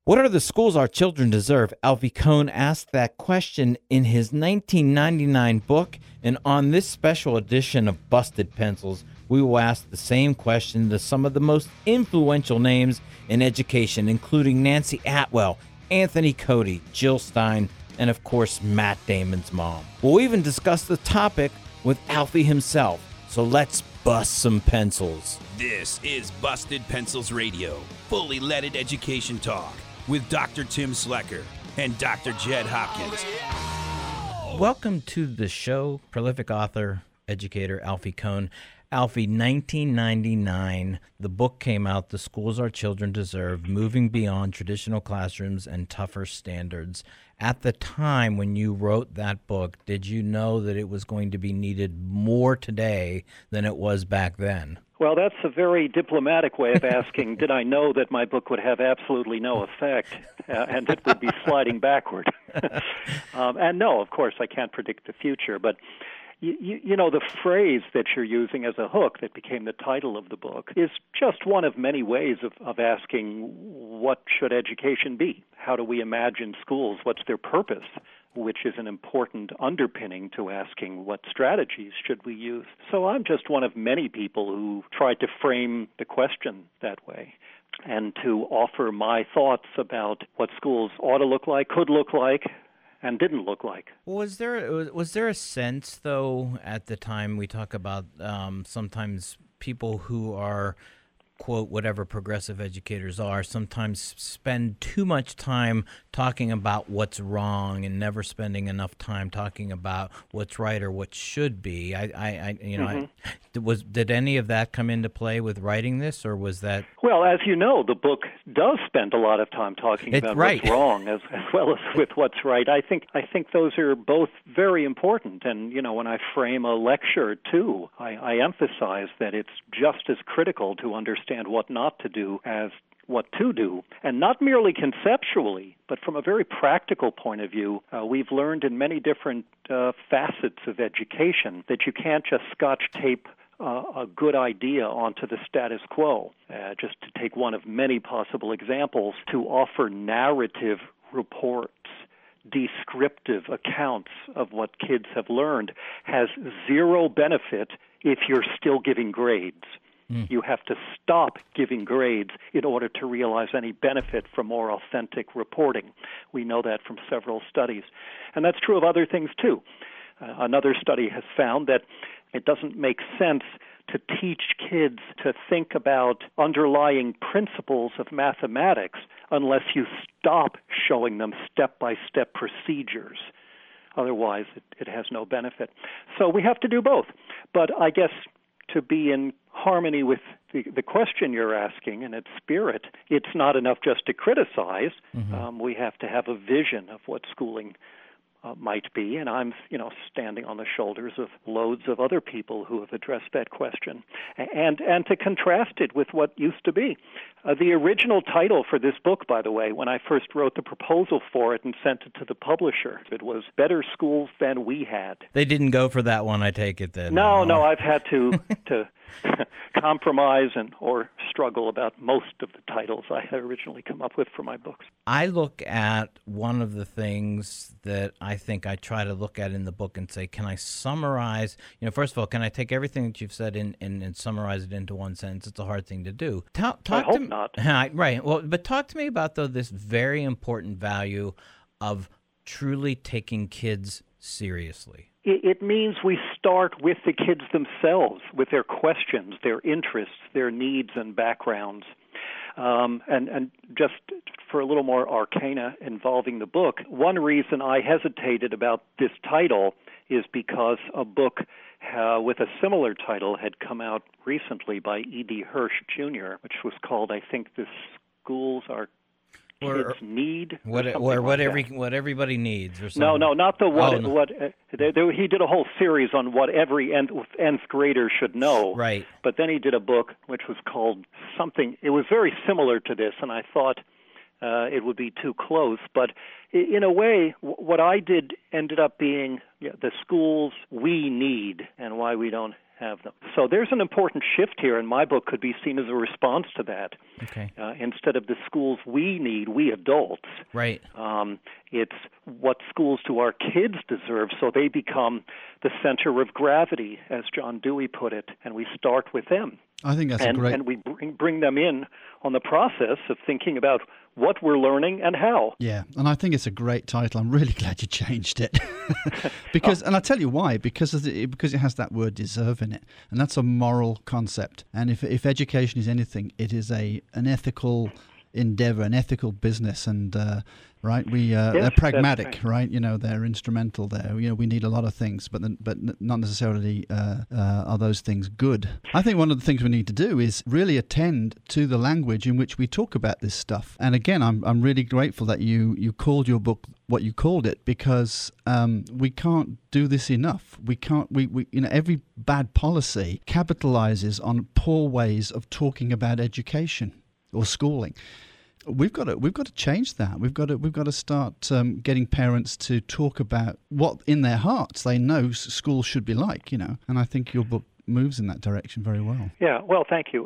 What are the schools our children deserve? Alfie Kohn asked that question in his 1999 book, and on this special edition of Busted Pencils, we will ask the same question to some of the most influential names in education, including Nancy Atwell, Anthony Cody, Jill Stein, and of course, Matt Damon's mom. We'll even discuss the topic with Alfie himself, so let's bust some pencils. This is Busted Pencils Radio, fully leaded education talk with Dr. Tim Slecker and Dr. Jed Hopkins. Welcome to the show, prolific author, educator Alfie Kohn. Alfie, 1999, the book came out, The Schools Our Children Deserve, Moving Beyond Traditional Classrooms and Tougher Standards. At the time when you wrote that book, did you know that it was going to be needed more today than it was back then? Well, that's a very diplomatic way of asking, did I know that my book would have absolutely no effect and it would be sliding backward? And no, of course, I can't predict the future, but you know, the phrase that you're using as a hook that became the title of the book is just one of many ways of asking, what should education be? How do we imagine schools? What's their purpose? Which is an important underpinning to asking what strategies should we use. So I'm just one of many people who tried to frame the question that way and to offer my thoughts about what schools ought to look like, could look like, and didn't look like. Was there a sense, though, at the time we talk about sometimes people who are, quote, whatever progressive educators are, sometimes spend too much time talking about what's wrong and never spending enough time talking about what's right or what should be. Did any of that come into play with writing this, or was that? Well, as you know, the book does spend a lot of time talking about what's wrong as well as with what's right. I think those are both very important. And, you know, when I frame a lecture, too, I emphasize that it's just as critical to understand what not to do as what to do, and not merely conceptually, but from a very practical point of view. We've learned in many different facets of education that you can't just scotch tape a good idea onto the status quo. Just to take one of many possible examples, to offer narrative reports, descriptive accounts of what kids have learned has zero benefit if you're still giving grades. You have to stop giving grades in order to realize any benefit from more authentic reporting. We know that from several studies. And that's true of other things, too. Another study has found that it doesn't make sense to teach kids to think about underlying principles of mathematics unless you stop showing them step-by-step procedures. Otherwise, it has no benefit. So we have to do both. But I guess to be in harmony with the question you're asking and its spirit, it's not enough just to criticize. We have to have a vision of what schooling might be, and I'm, standing on the shoulders of loads of other people who have addressed that question, and to contrast it with what used to be. The original title for this book, by the way, when I first wrote the proposal for it and sent it to the publisher, it was Better Schools Than We Had. They didn't go for that one, I take it then. No, I've had to compromise or struggle about most of the titles I had originally come up with for my books. I look at one of the things that I think I try to look at in the book and say, can I summarize, first of all, can I take everything that you've said and summarize it into one sentence? It's a hard thing to do. I hope not. Right. Well, but talk to me about, though, this very important value of truly taking kids seriously. It means we start with the kids themselves, with their questions, their interests, their needs and backgrounds. And just for a little more arcana involving the book, one reason I hesitated about this title is because a book with a similar title had come out recently by E.D. Hirsch, Jr., which was called, I think, The Schools Our Kids Need, what everybody needs, or something. No, not the what. He did a whole series on what every nth grader should know. Right. But then he did a book which was called something. It was very similar to this, and I thought it would be too close. But in a way, what I did ended up being the schools we need, and why we don't have them. So there's an important shift here, and my book could be seen as a response to that. Okay. Instead of the schools we need, we adults. Right. It's what schools do our kids deserve, so they become the center of gravity, as John Dewey put it, and we start with them. I think that's great. And we bring them in on the process of thinking about what we're learning and how. Yeah, and I think it's a great title. I'm really glad you changed it. Because, and I'll tell you why, because it has that word deserve in it, and that's a moral concept. And if education is anything, it is an ethical endeavor, an ethical business, and right, they're pragmatic, right? They're instrumental there. We need a lot of things, but not necessarily are those things good. I think one of the things we need to do is really attend to the language in which we talk about this stuff. And again, I'm really grateful that you called your book what you called it, because we can't do this enough. We can't. We every bad policy capitalizes on poor ways of talking about education or schooling. We've got to change that. We've got to start getting parents to talk about what in their hearts they know schools should be like. And I think your book moves in that direction very well. Yeah. Well, thank you.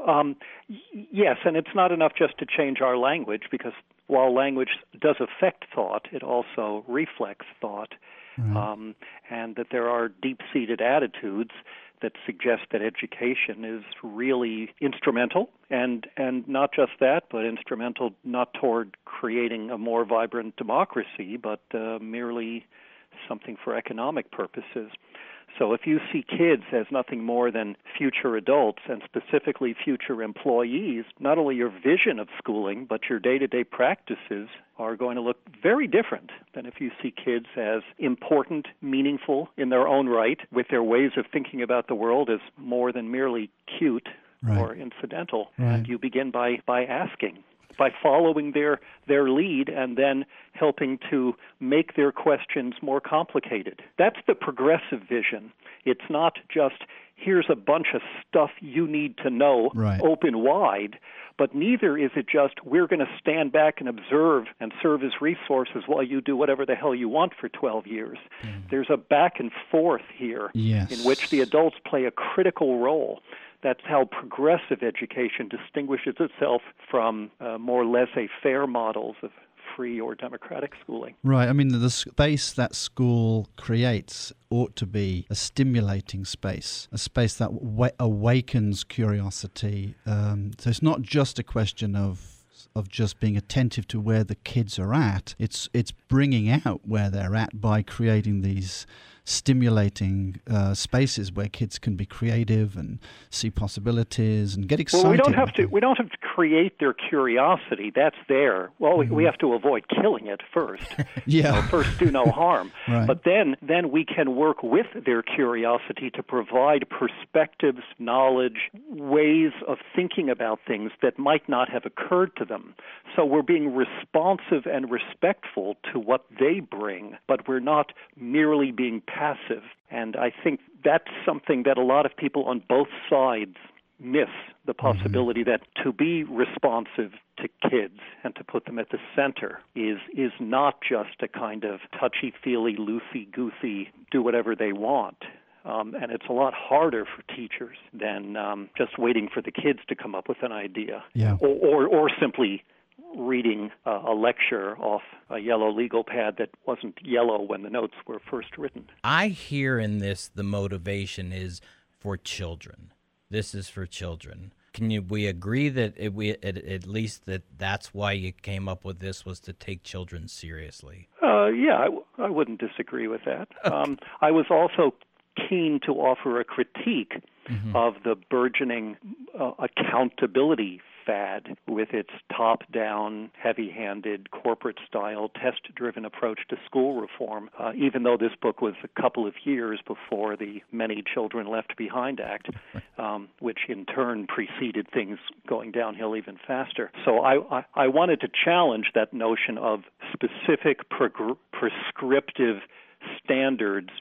Yes, and it's not enough just to change our language, because while language does affect thought, it also reflects thought, right. And that there are deep-seated attitudes that suggest that education is really instrumental, and not just that, but instrumental not toward creating a more vibrant democracy, but merely something for economic purposes. So if you see kids as nothing more than future adults, and specifically future employees, not only your vision of schooling, but your day-to-day practices are going to look very different than if you see kids as important, meaningful in their own right, with their ways of thinking about the world as more than merely cute, right, or incidental. Right. And you begin by asking, by following their lead, and then helping to make their questions more complicated. That's the progressive vision. It's not just, here's a bunch of stuff you need to know, right, open wide, but neither is it just, we're going to stand back and observe and serve as resources while you do whatever the hell you want for 12 years. There's a back and forth here, yes, in which the adults play a critical role. That's how progressive education distinguishes itself from more laissez-faire models of free or democratic schooling. Right. I mean, the space that school creates ought to be a stimulating space, a space that awakens curiosity. So it's not just a question of just being attentive to where the kids are at. It's bringing out where they're at by creating these stimulating spaces where kids can be creative and see possibilities and get excited. Well, we don't have to create their curiosity. That's there. Well, we have to avoid killing it first. Yeah. First, do no harm. Right. But then we can work with their curiosity to provide perspectives, knowledge, ways of thinking about things that might not have occurred to them. So we're being responsive and respectful to what they bring, but we're not merely being passive. And I think that's something that a lot of people on both sides miss, the possibility that to be responsive to kids and to put them at the center is not just a kind of touchy-feely, loosey-goosey, do whatever they want. And it's a lot harder for teachers than just waiting for the kids to come up with an idea, yeah, or simply reading a lecture off a yellow legal pad that wasn't yellow when the notes were first written. I hear in this the motivation is for children. This is for children. We agree that at least that's why you came up with this, was to take children seriously? Yeah, I wouldn't disagree with that. Okay. I was also keen to offer a critique of the burgeoning accountability fad with its top-down, heavy-handed, corporate-style, test-driven approach to school reform, even though this book was a couple of years before the Many Children Left Behind Act, which in turn preceded things going downhill even faster. So I wanted to challenge that notion of specific prescriptive standards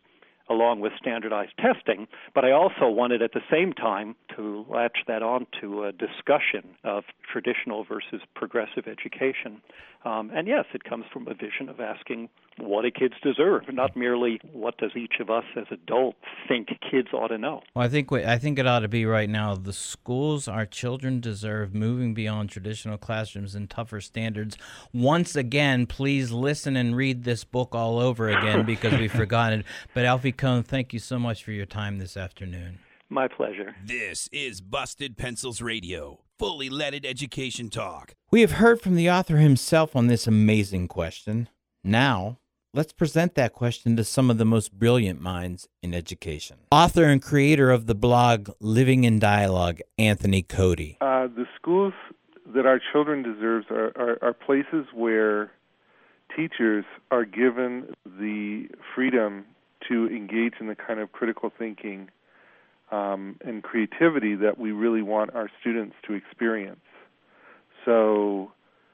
along with standardized testing, but I also wanted at the same time to latch that on to a discussion of traditional versus progressive education. And yes, it comes from a vision of asking what do kids deserve, not merely what does each of us as adults think kids ought to know. Well, I think it ought to be right now, the schools our children deserve, moving beyond traditional classrooms and tougher standards. Once again, please listen and read this book all over again because we've forgotten it. But Alfie Kohn, thank you so much for your time this afternoon. My pleasure. This is Busted Pencils Radio, fully leaded education talk. We have heard from the author himself on this amazing question. Now, let's present that question to some of the most brilliant minds in education. Author and creator of the blog Living in Dialogue, Anthony Cody. The schools that our children deserve are places where teachers are given the freedom to engage in the kind of critical thinking and creativity that we really want our students to experience. So,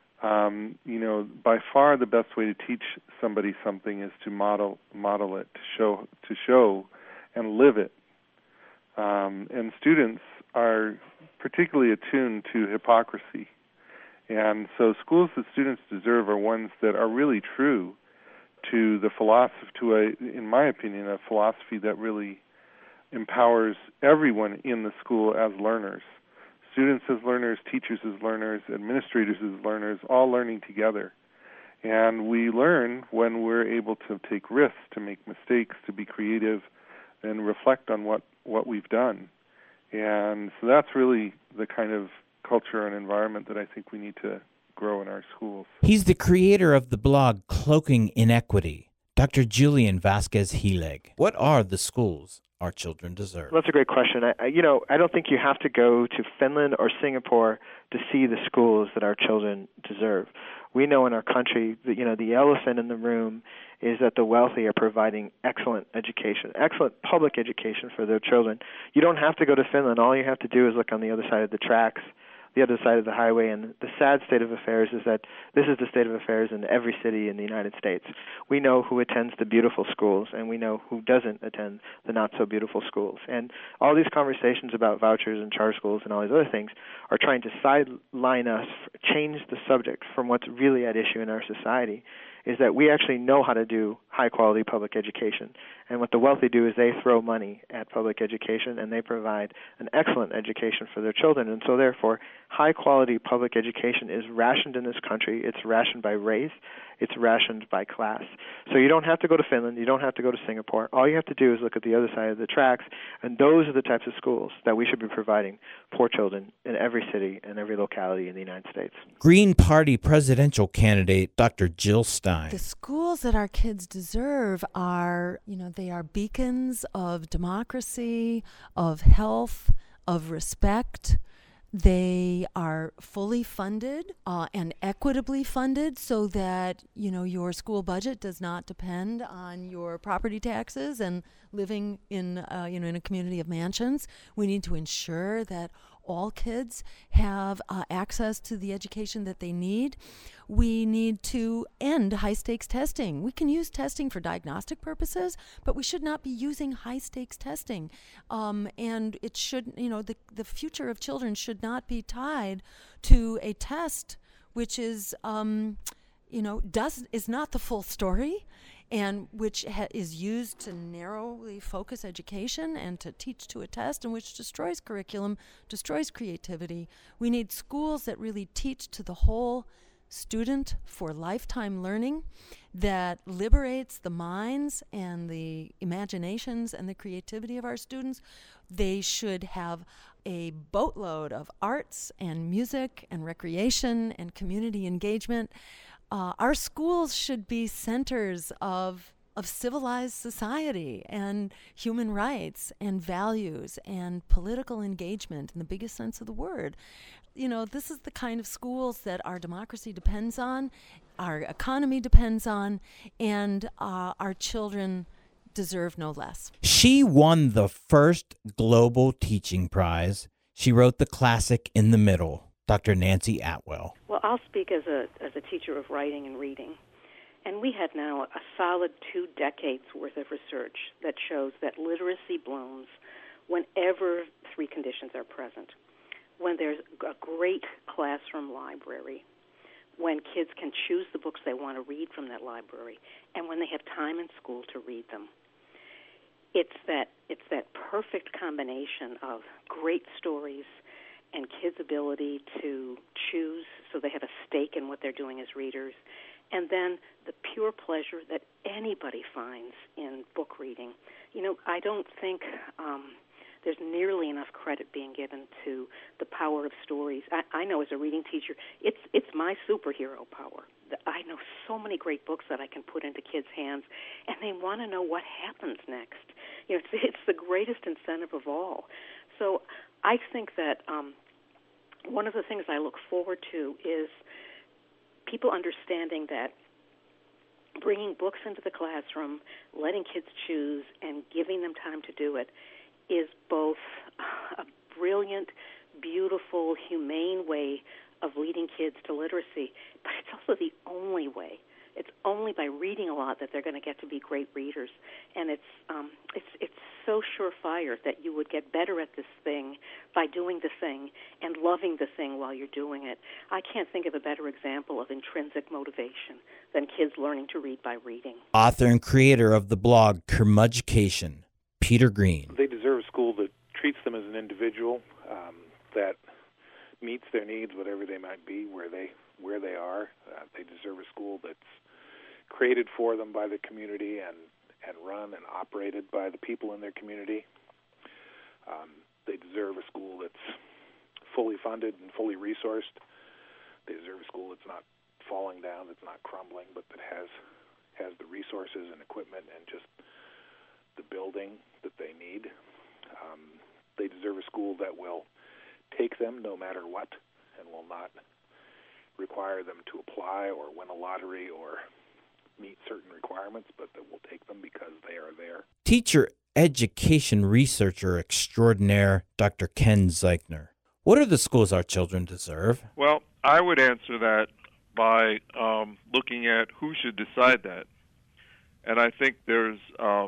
by far the best way to teach somebody something is to model it, to show and live it. And students are particularly attuned to hypocrisy. And so schools that students deserve are ones that are really true to the philosophy, in my opinion, a philosophy that really empowers everyone in the school as learners. Students as learners, teachers as learners, administrators as learners, all learning together. And we learn when we're able to take risks, to make mistakes, to be creative, and reflect on what we've done. And so that's really the kind of culture and environment that I think we need to grow in our schools. He's the creator of the blog Cloaking Inequity, Dr. Julian Vasquez-Heilig. What are the schools our children deserve? That's a great question. I don't think you have to go to Finland or Singapore to see the schools that our children deserve. We know in our country that, the elephant in the room is that the wealthy are providing excellent education, excellent public education for their children. You don't have to go to Finland. All you have to do is look on the other side of the tracks, the other side of the highway, and the sad state of affairs is that this is the state of affairs in every city in the United States. We know who attends the beautiful schools, and we know who doesn't attend the not-so-beautiful schools. And all these conversations about vouchers and charter schools and all these other things are trying to sideline us, change the subject from what's really at issue in our society, is that we actually know how to do high-quality public education. And what the wealthy do is they throw money at public education, and they provide an excellent education for their children. And so, therefore, high-quality public education is rationed in this country. It's rationed by race. It's rationed by class. So you don't have to go to Finland. You don't have to go to Singapore. All you have to do is look at the other side of the tracks, and those are the types of schools that we should be providing for children in every city and every locality in the United States. Green Party presidential candidate Dr. Jill Stein. The schools that our kids deserve are, they are beacons of democracy, of health, of respect. They are fully funded and equitably funded so that, your school budget does not depend on your property taxes and living in, in a community of mansions. We need to ensure that all kids have access to the education that they need. We need to end high-stakes testing. We can use testing for diagnostic purposes, but we should not be using high-stakes testing. And it should, the future of children should not be tied to a test which is, is not the full story, and which is used to narrowly focus education and to teach to a test, and which destroys curriculum, destroys creativity. We need schools that really teach to the whole student for lifetime learning, that liberates the minds and the imaginations and the creativity of our students. They should have a boatload of arts and music and recreation and community engagement. Our schools should be centers of civilized society and human rights and values and political engagement in the biggest sense of the word. This is the kind of schools that our democracy depends on, our economy depends on, and our children deserve no less. She won the first Global Teaching Prize. She wrote the classic In the Middle, Dr. Nancy Atwell. Well, I'll speak as a teacher of writing and reading. And we have now a solid 2 decades worth of research that shows that literacy blooms whenever 3 conditions are present. When there's a great classroom library, when kids can choose the books they want to read from that library, and when they have time in school to read them. It's that perfect combination of great stories and kids' ability to choose so they have a stake in what they're doing as readers, and then the pure pleasure that anybody finds in book reading. You know, I don't think there's nearly enough credit being given to the power of stories. I know as a reading teacher, it's my superhero power. I know so many great books that I can put into kids' hands, and they want to know what happens next. You know, it's the greatest incentive of all. So I think that one of the things I look forward to is people understanding that bringing books into the classroom, letting kids choose, and giving them time to do it is both a brilliant, beautiful, humane way of leading kids to literacy, but it's also the only way. It's only by reading a lot that they're going to get to be great readers, and it's so surefire that you would get better at this thing by doing the thing and loving the thing while you're doing it. I can't think of a better example of intrinsic motivation than kids learning to read by reading. Author and creator of the blog Curmudgecation, Peter Green. They deserve a school that treats them as an individual, that meets their needs, whatever they might be, where they are. They deserve a school that's created for them by the community and run and operated by the people in their community. They deserve a school that's fully funded and fully resourced. They deserve a school that's not falling down, that's not crumbling, but that has the resources and equipment and just the building that they need. They deserve a school that will take them no matter what and will not require them to apply or win a lottery or meet certain requirements, but that will take them because they are there. Teacher education researcher extraordinaire Dr. Ken Zeichner. What are the schools our children deserve? Well, I would answer that by looking at who should decide that. And I think there's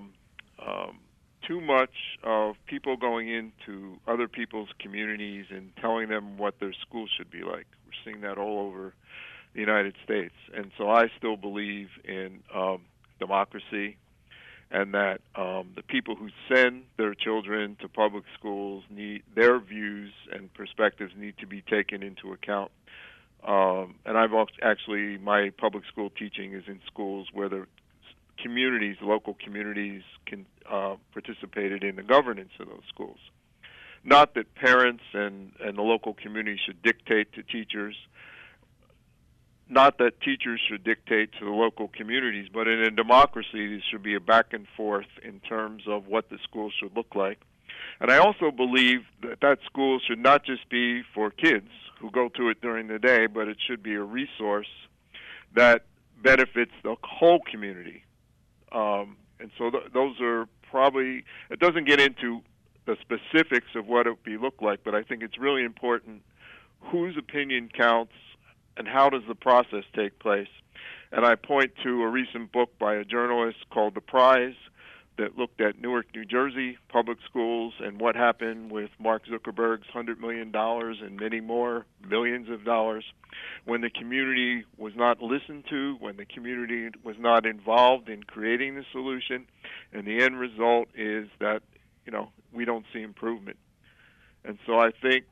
too much of people going into other people's communities and telling them what their schools should be like. We're seeing that all over the United States. And so I still believe in democracy, and that the people who send their children to public schools need their views and perspectives need to be taken into account. And I've actually, my public school teaching is in schools where the communities, local communities, can participated in the governance of those schools. Not that parents and the local community should dictate to teachers, not that teachers should dictate to the local communities, but in a democracy there should be a back and forth in terms of what the schools should look like. And I also believe that school should not just be for kids who go to it during the day, but it should be a resource that benefits the whole community. And so those are probably, it doesn't get into the specifics of what it would look like, but I think it's really important whose opinion counts and how does the process take place. And I point to a recent book by a journalist called The Prize that looked at Newark, New Jersey public schools and what happened with Mark Zuckerberg's $100 million and many more millions of dollars when the community was not listened to, when the community was not involved in creating the solution. And the end result is that, we don't see improvement. And so I think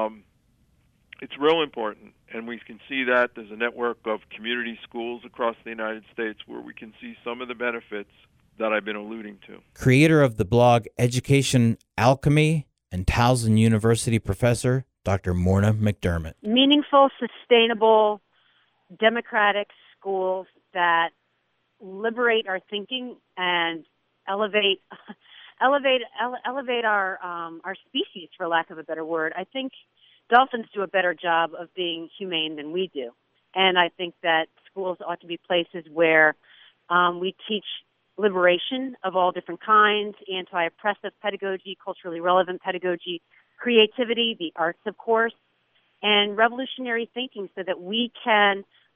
it's real important, and we can see that there's a network of community schools across the United States where we can see some of the benefits that I've been alluding to. Creator of the blog Education Alchemy and Towson University professor, Dr. Morna McDermott. Meaningful, sustainable, democratic schools that liberate our thinking and elevate our species, for lack of a better word. I think dolphins do a better job of being humane than we do. And I think that schools ought to be places where we teach liberation of all different kinds, anti-oppressive pedagogy, culturally relevant pedagogy, creativity, the arts, of course, and revolutionary thinking so that we can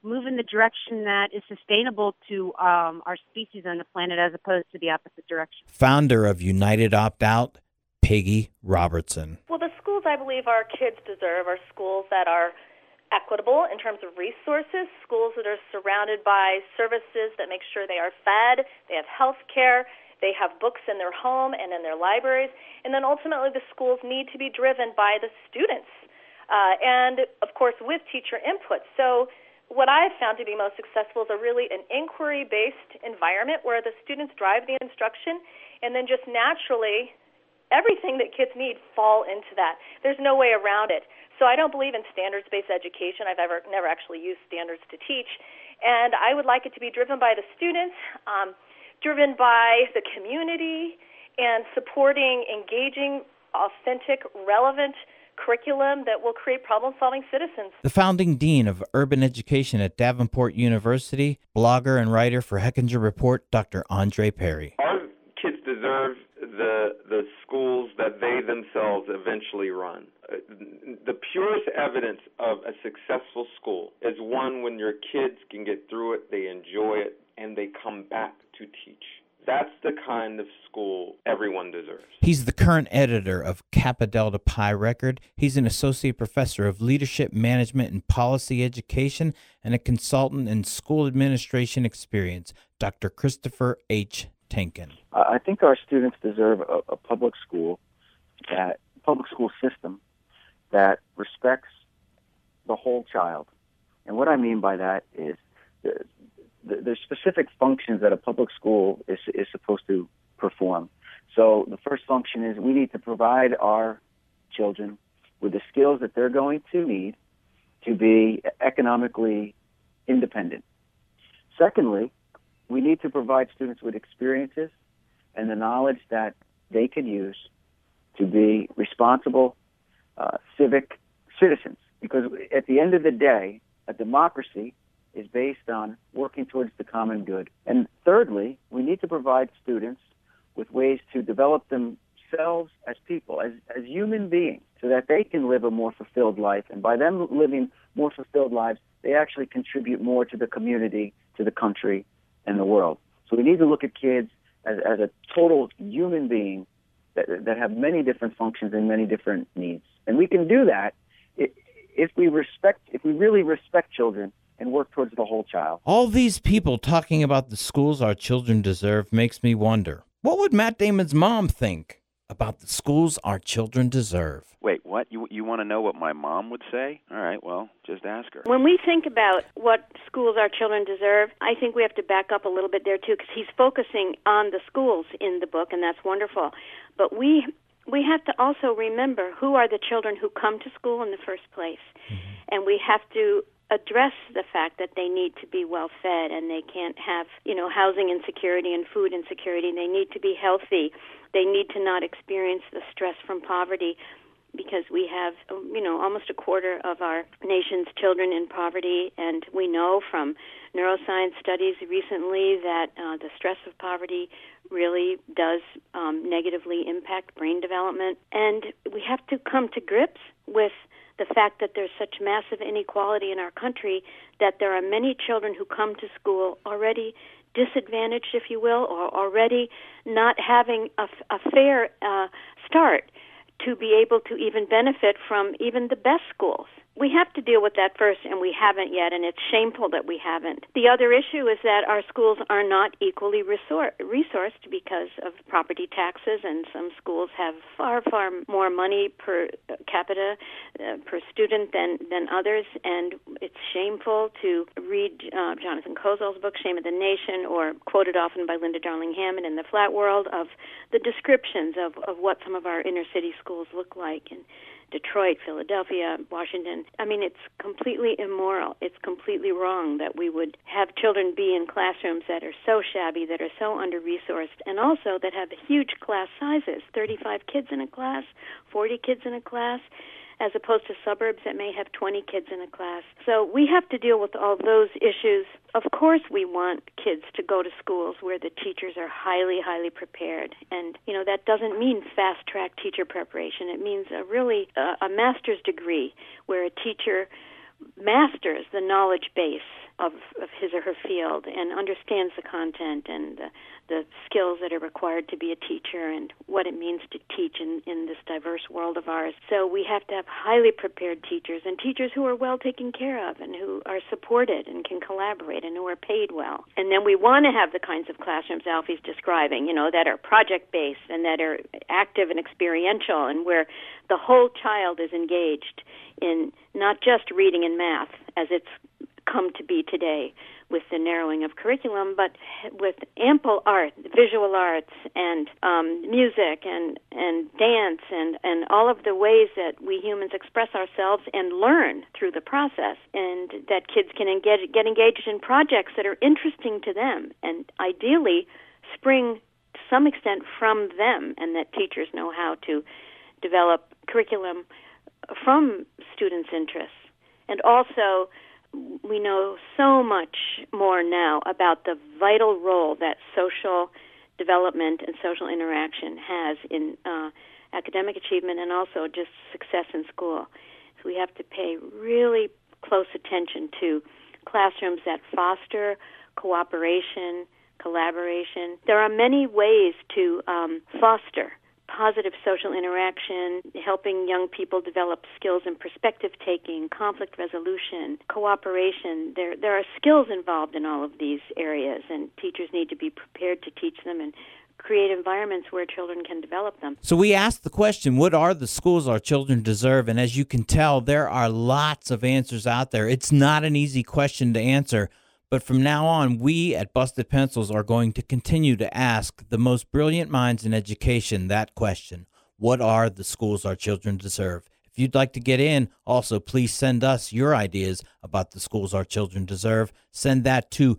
move in the direction that is sustainable to our species on the planet as opposed to the opposite direction. Founder of United Opt-Out, Peggy Robertson. Well, the schools I believe our kids deserve are schools that are equitable in terms of resources, schools that are surrounded by services that make sure they are fed, they have health care, they have books in their home and in their libraries, and then ultimately the schools need to be driven by the students and, of course, with teacher input. So what I have found to be most successful is an inquiry-based environment where the students drive the instruction, and then just naturally everything that kids need fall into that. There's no way around it. So I don't believe in standards-based education. I've never actually used standards to teach, and I would like it to be driven by the students, driven by the community, and supporting engaging, authentic, relevant curriculum that will create problem-solving citizens. The founding dean of urban education at Davenport University, blogger and writer for Hechinger Report, Dr. Andre Perry. Our kids deserve the schools that they themselves eventually run. The purest evidence of a successful school is one when your kids can get through it, they enjoy it, and they come back to teach. That's the kind of school everyone deserves. He's the current editor of Kappa Delta Pi Record. He's an associate professor of leadership, management, and policy education, and a consultant in school administration experience, Dr. Christopher H. Tenkin. I think our students deserve a public school system that respects the whole child. And what I mean by that is there's specific functions that a public school is supposed to perform. So the first function is we need to provide our children with the skills that they're going to need to be economically independent. Secondly, we need to provide students with experiences and the knowledge that they can use to be responsible civic citizens. Because at the end of the day, a democracy is based on working towards the common good. And thirdly, we need to provide students with ways to develop themselves as people, as human beings, so that they can live a more fulfilled life. And by them living more fulfilled lives, they actually contribute more to the community, to the country, and the world. So we need to look at kids as a total human being that have many different functions and many different needs. And we can do that if we really respect children and work towards the whole child. All these people talking about the schools our children deserve makes me wonder, what would Matt Damon's mom think about the schools our children deserve? Wait, what? You want to know what my mom would say? All right, well, just ask her. When we think about what schools our children deserve, I think we have to back up a little bit there, too, because he's focusing on the schools in the book, and that's wonderful. But we have to also remember who are the children who come to school in the first place. Mm-hmm. And we have to address the fact that they need to be well fed and they can't have, housing insecurity and food insecurity. They need to be healthy. They need to not experience the stress from poverty, because we have, almost a quarter of our nation's children in poverty, and we know from neuroscience studies recently that the stress of poverty really does negatively impact brain development. And we have to come to grips with the fact that there's such massive inequality in our country that there are many children who come to school already disadvantaged, if you will, or already not having a fair start to be able to even benefit from even the best schools. We have to deal with that first, and we haven't yet, and it's shameful that we haven't. The other issue is that our schools are not equally resourced because of property taxes, and some schools have far, far more money per capita, per student than others, and it's shameful to read Jonathan Kozol's book, Shame of the Nation, or quoted often by Linda Darling-Hammond in The Flat World, of the descriptions of what some of our inner-city schools look like, and Detroit, Philadelphia, Washington. I mean, it's completely immoral. It's completely wrong that we would have children be in classrooms that are so shabby, that are so under-resourced, and also that have huge class sizes, 35 kids in a class, 40 kids in a class, as opposed to suburbs that may have 20 kids in a class. So we have to deal with all those issues. Of course we want kids to go to schools where the teachers are highly, highly prepared. And, that doesn't mean fast-track teacher preparation. It means a master's degree where a teacher masters the knowledge base of his or her field and understands the content and the skills that are required to be a teacher and what it means to teach in this diverse world of ours. So we have to have highly prepared teachers and teachers who are well taken care of and who are supported and can collaborate and who are paid well. And then we want to have the kinds of classrooms Alfie's describing, that are project-based and that are active and experiential and where the whole child is engaged in not just reading and math as it's come to be today with the narrowing of curriculum, but with ample art, visual arts, and music, and dance, and all of the ways that we humans express ourselves and learn through the process, and that kids can get engaged in projects that are interesting to them, and ideally spring to some extent from them, and that teachers know how to develop curriculum from students' interests. And also, we know so much more now about the vital role that social development and social interaction has in academic achievement and also just success in school. So we have to pay really close attention to classrooms that foster cooperation, collaboration. There are many ways to foster positive social interaction, helping young people develop skills in perspective-taking, conflict resolution, cooperation. There are skills involved in all of these areas, and teachers need to be prepared to teach them and create environments where children can develop them. So we asked the question, what are the schools our children deserve? And as you can tell, there are lots of answers out there. It's not an easy question to answer. But from now on, we at Busted Pencils are going to continue to ask the most brilliant minds in education that question. What are the schools our children deserve? If you'd like to get in, also please send us your ideas about the schools our children deserve. Send that to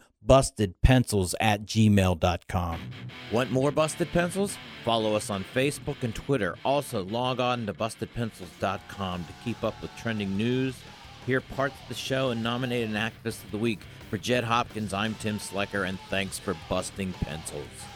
bustedpencils@gmail.com. Want more Busted Pencils? Follow us on Facebook and Twitter. Also, log on to bustedpencils.com to keep up with trending news, hear parts of the show, and nominate an Activist of the Week. For Jed Hopkins, I'm Tim Slecker, and thanks for busting pencils.